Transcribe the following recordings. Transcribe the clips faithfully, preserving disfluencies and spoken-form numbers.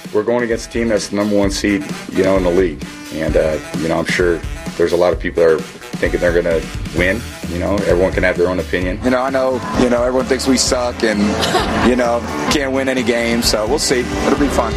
we're going against a team that's the number one seed, you know, in the league. And, uh, you know, I'm sure there's a lot of people that are thinking they're going to win. You know, everyone can have their own opinion. You know, I know, you know, everyone thinks we suck and, you know, can't win any games. So we'll see. It'll be fun.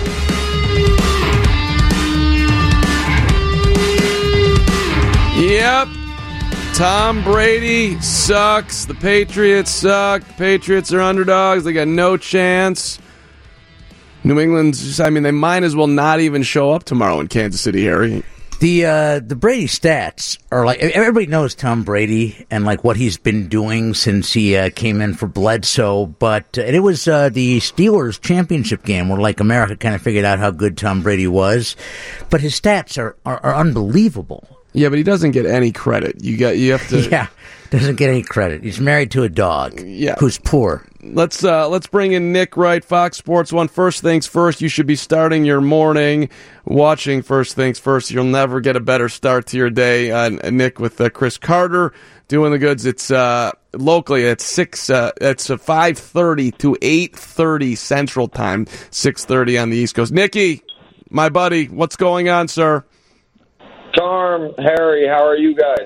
Yep. Tom Brady sucks. The Patriots suck. The Patriots are underdogs. They got no chance. New England's just, I mean, they might as well not even show up tomorrow in Kansas City, Harry. The uh, the Brady stats are like, everybody knows Tom Brady and like what he's been doing since he uh, came in for Bledsoe, but uh, it was uh, the Steelers championship game where like America kind of figured out how good Tom Brady was, but his stats are, are, are unbelievable. Yeah, but he doesn't get any credit. You got you have to. Yeah, doesn't get any credit. He's married to a dog. Yeah. Who's poor. Let's uh, let's bring in Nick Wright, Fox Sports One. First things first, you should be starting your morning watching First Things First. You'll never get a better start to your day. Uh, Nick with uh, Chris Carter doing the goods. It's uh, locally at six. Uh, it's a five thirty to eight thirty Central Time. Six thirty on the East Coast. Nicky, my buddy, what's going on, sir? Carm, Harry, how are you guys?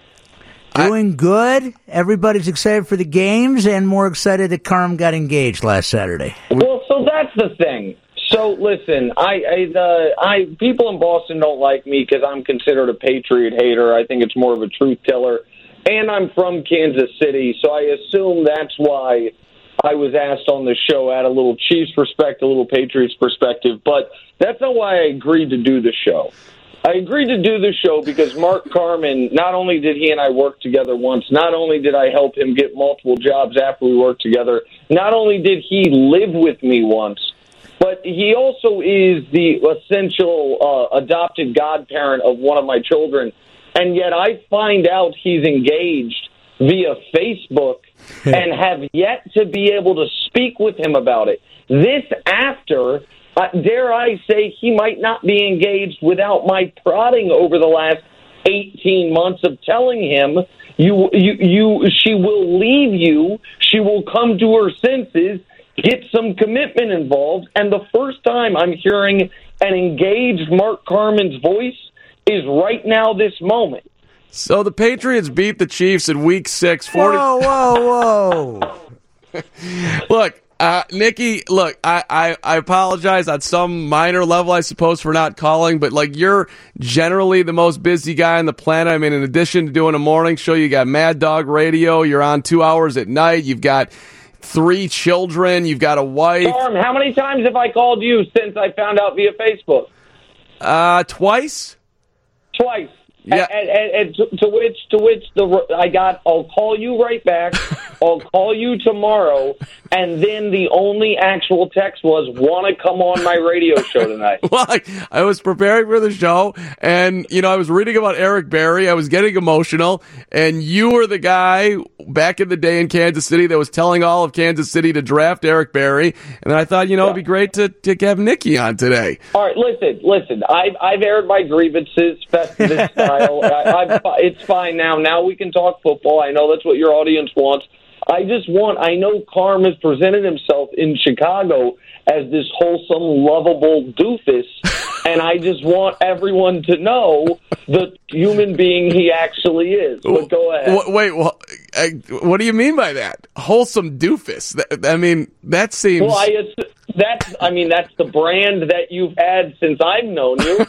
Doing good. Everybody's excited for the games and more excited that Carm got engaged last Saturday. Well, so that's the thing. So listen, I, I, uh, I people in Boston don't like me because I'm considered a Patriot hater. I think it's more of a truth teller, and I'm from Kansas City, so I assume that's why I was asked on the show. Add a little Chiefs perspective, a little Patriots perspective, but that's not why I agreed to do the show. I agreed to do the show because Mark Carman, not only did he and I work together once, not only did I help him get multiple jobs after we worked together, not only did he live with me once, but he also is the essential uh, adopted godparent of one of my children. And yet I find out he's engaged via Facebook and have yet to be able to speak with him about it. This after... Uh, dare I say he might not be engaged without my prodding over the last eighteen months of telling him, you, you, you, she will leave you, she will come to her senses, get some commitment involved, and the first time I'm hearing an engaged Mark Carman's voice is right now, this moment. So the Patriots beat the Chiefs in Week Six. forty Whoa, whoa, whoa! Look. Uh, Nicky, look, I, I, I apologize on some minor level, I suppose, for not calling, but, like, you're generally the most busy guy on the planet. I mean, in addition to doing a morning show, you got Mad Dog Radio, you're on two hours at night, you've got three children, you've got a wife. Storm, how many times have I called you since I found out via Facebook? Uh, twice? Twice. Yeah. And, and, and to, to which, to which the I got, I'll call you right back. I'll call you tomorrow. And then the only actual text was, want to come on my radio show tonight. Well, I, I was preparing for the show, and, you know, I was reading about Eric Berry. I was getting emotional, and you were the guy back in the day in Kansas City that was telling all of Kansas City to draft Eric Berry. And then I thought, you know, yeah. it'd be great to, to have Nicky on today. All right, listen, listen. I've, I've aired my grievances, Festivus style. I, I've, it's fine now. Now we can talk football. I know that's what your audience wants. I just want, I know Carm has presented himself in Chicago as this wholesome, lovable doofus, and I just want everyone to know the human being he actually is. But go ahead. Wait, well, what do you mean by that? Wholesome doofus? I mean, that seems... Well, I, that's, I mean, that's the brand that you've had since I've known you.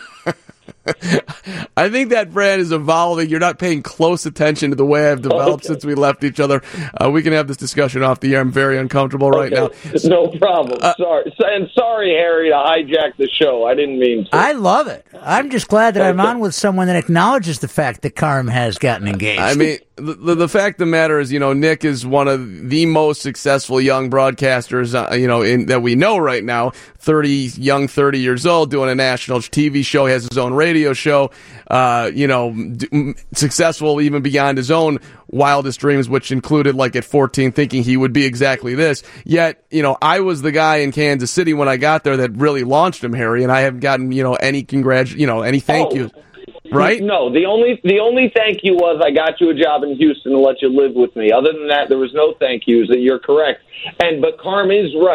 I think that brand is evolving. You're not paying close attention to the way I've developed okay. since we left each other. Uh, we can have this discussion off the air. I'm very uncomfortable right okay. now. No problem. Uh, sorry. And sorry, Harry, to hijack the show. I didn't mean to. I love it. I'm just glad that okay. I'm on with someone that acknowledges the fact that Carm has gotten engaged. I mean, the, the fact of the matter is, you know, Nick is one of the most successful young broadcasters, uh, you know, in, that we know right now. thirty, young thirty years old, doing a national T V show, he has his own radio show, uh, you know, d- successful even beyond his own wildest dreams, which included, like, at fourteen, thinking he would be exactly this. Yet, you know, I was the guy in Kansas City when I got there that really launched him, Harry, and I haven't gotten, you know, any congrat, you know, any thank oh. yous. Right? No, the only the only thank you was I got you a job in Houston to let you live with me. Other than that, there was no thank yous. That you're correct. And but Carm is right.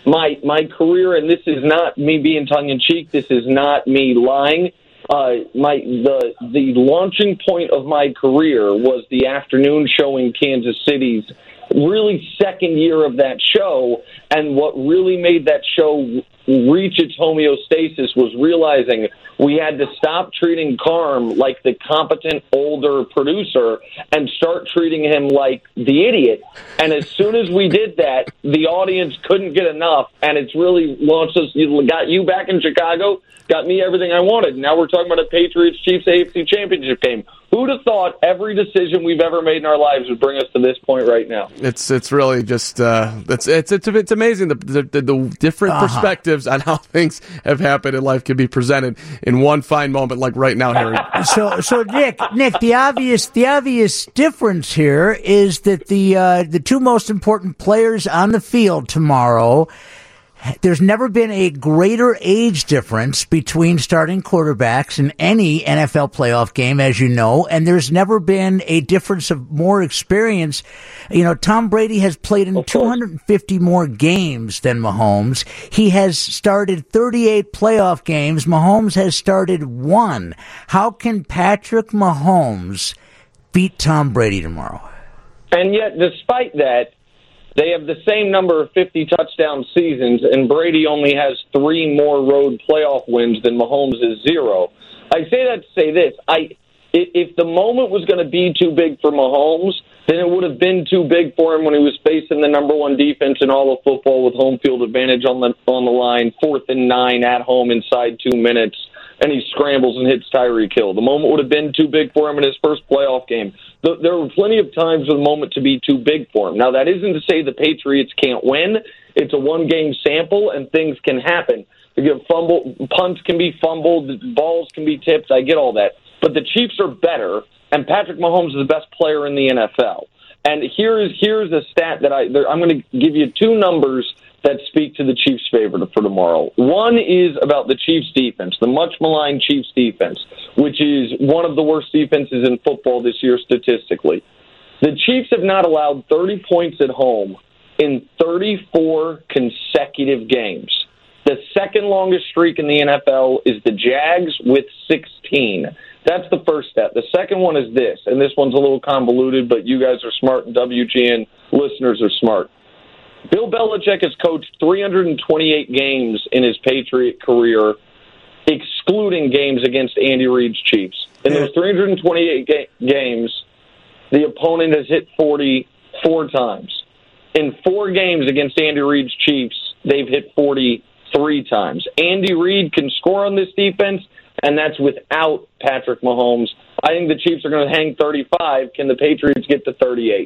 my my career, and this is not me being tongue-in-cheek, this is not me lying, uh, my the the launching point of my career was the afternoon show in Kansas City's really second year of that show, and what really made that show reach its homeostasis was realizing we had to stop treating Carm like the competent older producer and start treating him like the idiot. And as soon as we did that, the audience couldn't get enough, and it's really launched us. Got you back in Chicago, got me everything I wanted. Now we're talking about a Patriots-Chiefs A F C Championship game. Who'd have thought every decision we've ever made in our lives would bring us to this point right now? It's it's really just uh, it's it's it's it's amazing the the, the, the different uh-huh. perspectives on how things have happened in life can be presented in one fine moment, like right now, Harry. so so Nick Nick the obvious the obvious difference here is that the uh, the two most important players on the field tomorrow. There's never been a greater age difference between starting quarterbacks in any N F L playoff game, as you know, and there's never been a difference of more experience. You know, Tom Brady has played in two hundred fifty more games than Mahomes. He has started thirty-eight playoff games. Mahomes has started one. How can Patrick Mahomes beat Tom Brady tomorrow? And yet, despite that, they have the same number of fifty touchdown seasons, and Brady only has three more road playoff wins than Mahomes is zero. I say that to say this. I, if the moment was going to be too big for Mahomes, then it would have been too big for him when he was facing the number one defense in all of football with home field advantage on the on the line, fourth and nine at home inside two minutes, and he scrambles and hits Tyreek Hill. The moment would have been too big for him in his first playoff game. There were plenty of times for the moment to be too big for him. Now, that isn't to say the Patriots can't win. It's a one-game sample, and things can happen. You get fumble, punts can be fumbled, balls can be tipped. I get all that. But the Chiefs are better, and Patrick Mahomes is the best player in the N F L. And here is here's a stat that I I'm going to give you two numbers that speak to the Chiefs' favor for tomorrow. One is about the Chiefs' defense, the much-maligned Chiefs' defense, which is one of the worst defenses in football this year statistically. The Chiefs have not allowed thirty points at home in thirty-four consecutive games. The second longest streak in the N F L is the Jags with sixteen. That's the first stat. The second one is this, and this one's a little convoluted, but you guys are smart, and W G N listeners are smart. Bill Belichick has coached three hundred twenty-eight games in his Patriot career, excluding games against Andy Reid's Chiefs. In those three hundred twenty-eight ga- games, the opponent has hit forty four times. In four games against Andy Reid's Chiefs, they've hit forty-three times. Andy Reid can score on this defense, and that's without Patrick Mahomes. I think the Chiefs are going to hang thirty-five. Can the Patriots get to thirty-eight?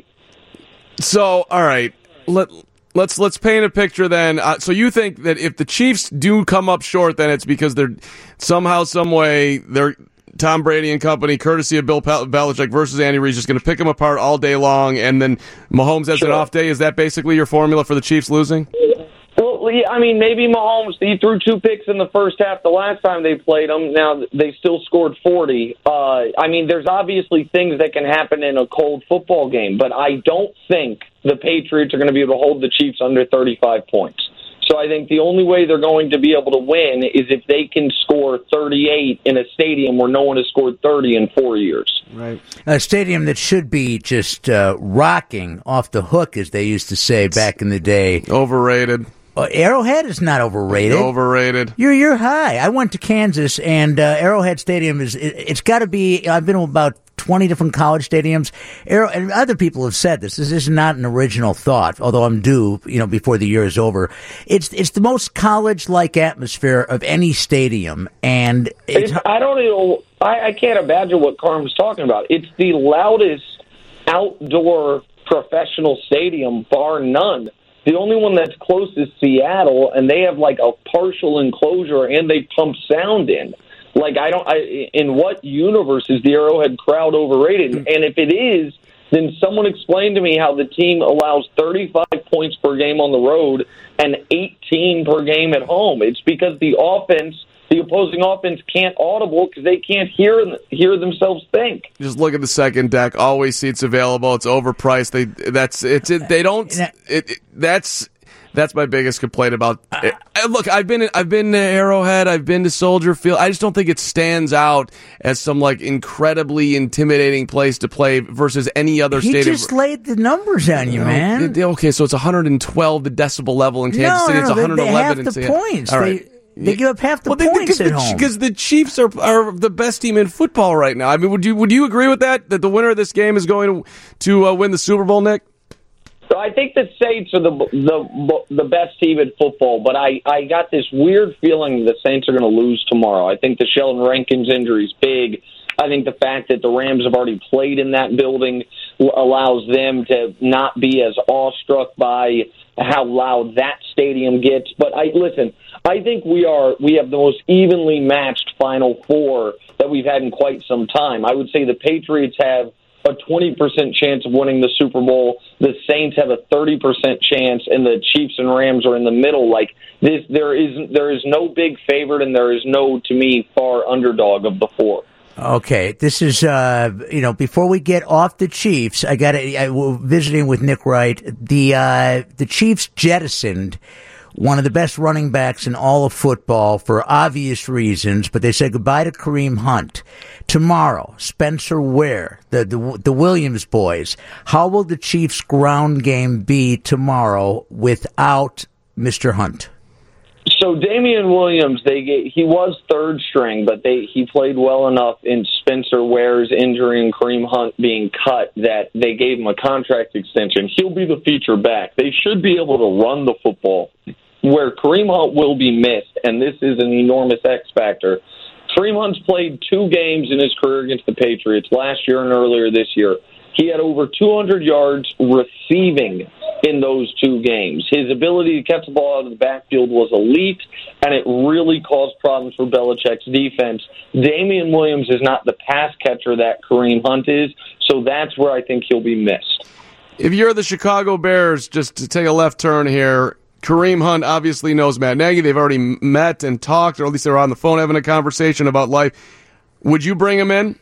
So, all right, let Let's let's paint a picture then. Uh, so you think that if the Chiefs do come up short, then it's because they're somehow, some way, they're Tom Brady and company, courtesy of Bill Belichick versus Andy Reid, just going to pick them apart all day long, and then Mahomes has sure. an off day. Is that basically your formula for the Chiefs losing? Well, yeah, I mean, maybe Mahomes, he threw two picks in the first half the last time they played him. Now, they still scored forty. Uh, I mean, there's obviously things that can happen in a cold football game, but I don't think the Patriots are going to be able to hold the Chiefs under thirty-five points. So I think the only way they're going to be able to win is if they can score thirty-eight in a stadium where no one has scored thirty in four years. Right. A stadium that should be just uh, rocking off the hook, as they used to say back in the day. Overrated. Uh, Arrowhead is not overrated. Overrated. You're you're high. I went to Kansas, and uh, Arrowhead Stadium is it, it's got to be. I've been to about twenty different college stadiums. Arrow, and other people have said this. This is not an original thought, although I'm due, you know, before the year is over. It's it's the most college-like atmosphere of any stadium, and it's, it's, I don't know. I, I can't imagine what Carm's talking about. It's the loudest outdoor professional stadium, bar none. The only one that's close is Seattle, and they have like a partial enclosure, and they pump sound in. Like, I don't, I, in what universe is the Arrowhead crowd overrated? And if it is, then someone explain to me how the team allows thirty-five points per game on the road and eighteen per game at home. It's because the offense, the opposing offense, can't audible because they can't hear hear themselves think. Just look at the second deck. Always seats available. It's overpriced. They that's it's it, they don't. It, it that's. That's my biggest complaint about. Uh, look, I've been I've been to Arrowhead, I've been to Soldier Field. I just don't think it stands out as some like incredibly intimidating place to play versus any other he stadium. He just laid the numbers on you, man. Okay, so it's one hundred twelve the decibel level in Kansas no, City. No, It's no, one hundred eleven they, in they have the points. All right. They, They give up half the well, points they, at the, home because the Chiefs are are the best team in football right now. I mean, would you would you agree with that? That the winner of this game is going to to uh, win the Super Bowl, Nick? So I think the Saints are the the the best team in football, but I, I got this weird feeling the Saints are going to lose tomorrow. I think the Sheldon Rankins injury is big. I think the fact that the Rams have already played in that building allows them to not be as awestruck by how loud that stadium gets. But I listen, I think we are we have the most evenly matched Final Four that we've had in quite some time. I would say the Patriots have a twenty percent chance of winning the Super Bowl. The Saints have a thirty percent chance, and the Chiefs and Rams are in the middle. Like this, there is there is no big favorite, and there is no, to me, far underdog of the four. Okay, this is, uh, you know, before we get off the Chiefs, I got to, we're visiting with Nick Wright. The, uh, the Chiefs jettisoned one of the best running backs in all of football for obvious reasons, but they said goodbye to Kareem Hunt. Tomorrow, Spencer Ware, the, the, the Williams boys. How will the Chiefs' ground game be tomorrow without Mister Hunt? So Damian Williams, they get, he was third string, but they he played well enough in Spencer Ware's injury and Kareem Hunt being cut that they gave him a contract extension. He'll be the feature back. They should be able to run the football. Where Kareem Hunt will be missed, and this is an enormous X factor. Kareem Hunt's played two games in his career against the Patriots, last year and earlier this year. He had over two hundred yards receiving in those two games. His ability to catch the ball out of the backfield was elite, and it really caused problems for Belichick's defense. Damian Williams is not the pass catcher that Kareem Hunt is, so that's where I think he'll be missed. If you're the Chicago Bears, just to take a left turn here, Kareem Hunt obviously knows Matt Nagy. They've already met and talked, or at least they were on the phone having a conversation about life. Would you bring him in?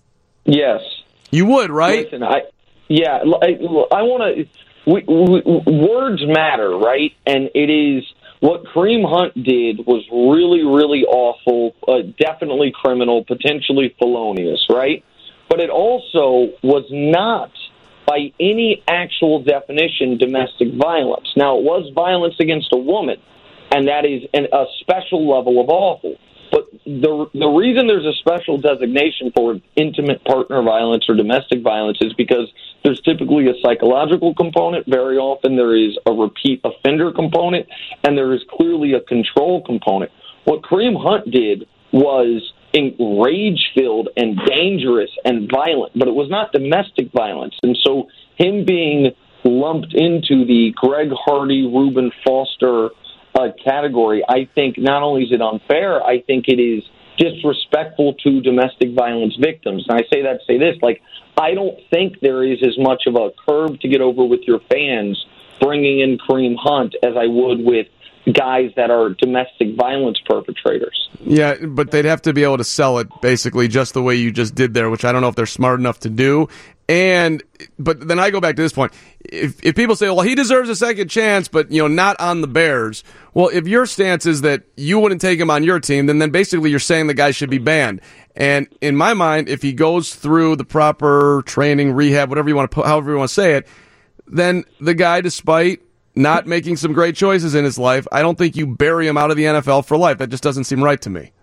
Yes. You would, right? Listen, I, yeah, I, I want to... We, we, words matter, right? And it is what Kareem Hunt did was really, really awful, uh, definitely criminal, potentially felonious, right? But it also was not, by any actual definition, domestic violence. Now, it was violence against a woman, and that is an, a special level of awful. But the the reason there's a special designation for intimate partner violence or domestic violence is because there's typically a psychological component. Very often there is a repeat offender component, and there is clearly a control component. What Kareem Hunt did was rage-filled and dangerous and violent, but it was not domestic violence. And so him being lumped into the Greg Hardy, Reuben Foster Uh, category, I think not only is it unfair, I think it is disrespectful to domestic violence victims. And I say that to say this, like, I don't think there is as much of a curb to get over with your fans bringing in Kareem Hunt as I would with guys that are domestic violence perpetrators. Yeah, but they'd have to be able to sell it basically just the way you just did there, which I don't know if they're smart enough to do. And but then I go back to this point. If if people say, well, he deserves a second chance, but you know, not on the Bears. Well, if your stance is that you wouldn't take him on your team, then then basically you're saying the guy should be banned. And in my mind, if he goes through the proper training, rehab, whatever you want to put, however you want to say it, then the guy, despite not making some great choices in his life, I don't think you bury him out of the N F L for life. That just doesn't seem right to me.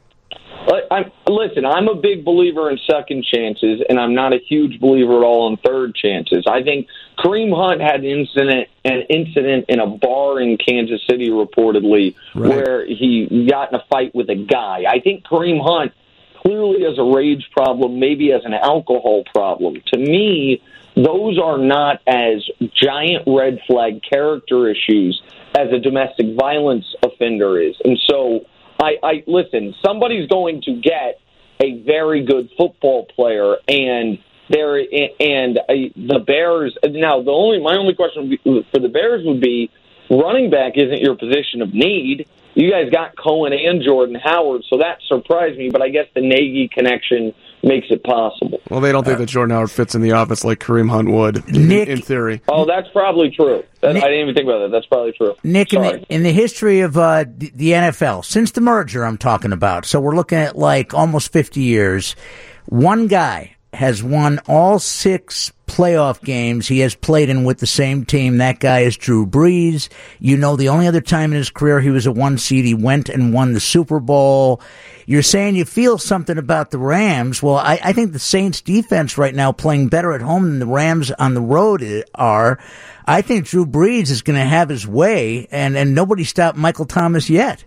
I'm, listen, I'm a big believer in second chances, and I'm not a huge believer at all in third chances. I think Kareem Hunt had an incident, an incident in a bar in Kansas City, reportedly, right, where he got in a fight with a guy. I think Kareem Hunt clearly has a rage problem, maybe has an alcohol problem. To me, those are not as giant red flag character issues as a domestic violence offender is. And so, I, I listen, somebody's going to get a very good football player, and there and uh, the Bears. Now, the only my only question would be, for the Bears would be, running back isn't your position of need. You guys got Cohen and Jordan Howard, so that surprised me. But I guess the Nagy connection makes it possible. Well, they don't think that Jordan Howard fits in the office like Kareem Hunt would, in, Nick, in theory. Oh, that's probably true. That, Nick, I didn't even think about that. That's probably true. Nick, in Sorry. the, in the history of uh, the, the N F L, since the merger I'm talking about, so we're looking at like almost fifty years, one guy has won all six playoff games he has played in with the same team. That guy is Drew Brees. You know, the only other time in his career he was a one seed, he went and won the Super Bowl. You're saying you feel something about the Rams. Well, I, I think the Saints defense right now playing better at home than the Rams on the road are. I think Drew Brees is going to have his way, and, and nobody stopped Michael Thomas yet.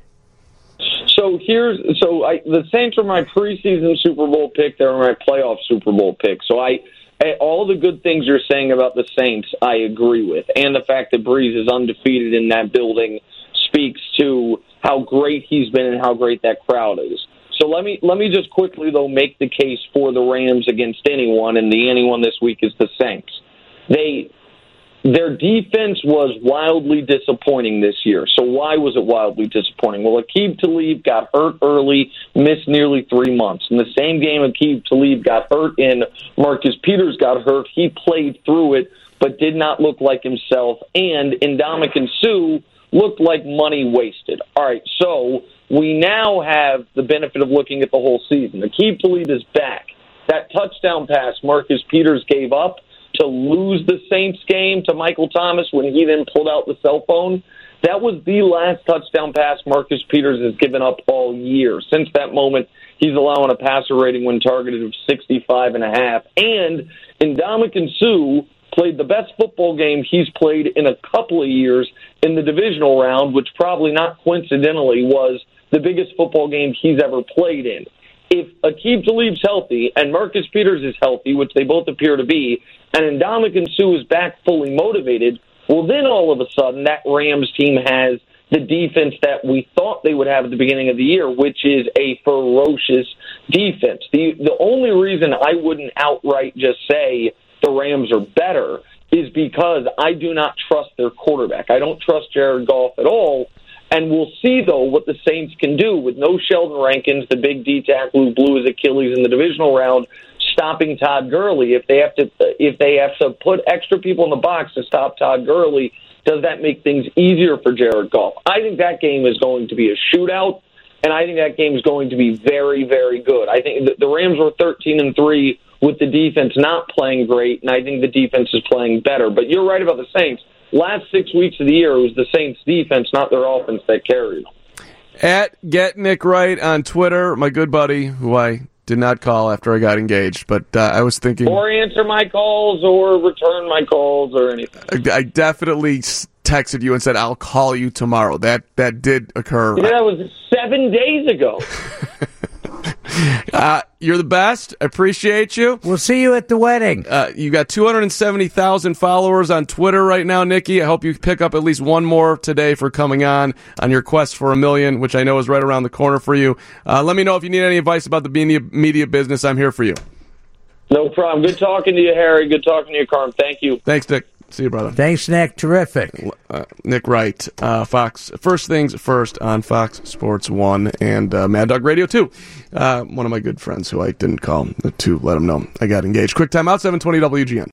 So here's so I, the Saints are my preseason Super Bowl pick. They're my playoff Super Bowl pick. So I, all the good things you're saying about the Saints, I agree with, and the fact that Brees is undefeated in that building speaks to how great he's been and how great that crowd is. So let me let me just quickly though make the case for the Rams against anyone, and the anyone this week is the Saints. They. Their defense was wildly disappointing this year. So why was it wildly disappointing? Well, Aqib Talib got hurt early, missed nearly three months. In the same game Aqib Talib got hurt and Marcus Peters got hurt, he played through it but did not look like himself. And Ndamukong Suh looked like money wasted. All right, so we now have the benefit of looking at the whole season. Aqib Talib is back. That touchdown pass Marcus Peters gave up to lose the Saints game to Michael Thomas when he then pulled out the cell phone, that was the last touchdown pass Marcus Peters has given up all year. Since that moment, he's allowing a passer rating when targeted of sixty-five and a half. And Ndamukong Suh played the best football game he's played in a couple of years in the divisional round, which probably not coincidentally was the biggest football game he's ever played in. If Aqib Talib's healthy and Marcus Peters is healthy, which they both appear to be, and Ndamukong Suh is back fully motivated, well, then all of a sudden that Rams team has the defense that we thought they would have at the beginning of the year, which is a ferocious defense. The the only reason I wouldn't outright just say the Rams are better is because I do not trust their quarterback. I don't trust Jared Goff at all. And we'll see, though, what the Saints can do with no Sheldon Rankins, the big D tackle who blew his Achilles in the divisional round, stopping Todd Gurley. If they have to, if they have to put extra people in the box to stop Todd Gurley, does that make things easier for Jared Goff? I think that game is going to be a shootout, and I think that game is going to be very, very good. I think the Rams were thirteen and three with the defense not playing great, and I think the defense is playing better. But you're right about the Saints. Last six weeks of the year, it was the Saints' defense, not their offense, that carried them. At Get Nick Wright on Twitter, my good buddy, who I did not call after I got engaged, but uh, I was thinking... Or answer my calls or return my calls or anything. I, I definitely texted you and said, I'll call you tomorrow. That that did occur. Yeah, that was seven days ago. Uh, you're the best. I appreciate you. We'll see you at the wedding. Uh, you got two hundred seventy thousand followers on Twitter right now, Nikki. I hope you pick up at least one more today for coming on on your quest for a million, which I know is right around the corner for you. Uh, let me know if you need any advice about the media, media business. I'm here for you. No problem. Good talking to you, Harry. Good talking to you, Carm. Thank you. Thanks, Nick. See you, brother. Thanks, Nick. Terrific. Uh, Nick Wright, uh, Fox. First things first on Fox Sports one and uh, Mad Dog Radio two. Uh, one of my good friends who I didn't call to let him know I got engaged. Quick time out, seven twenty W G N.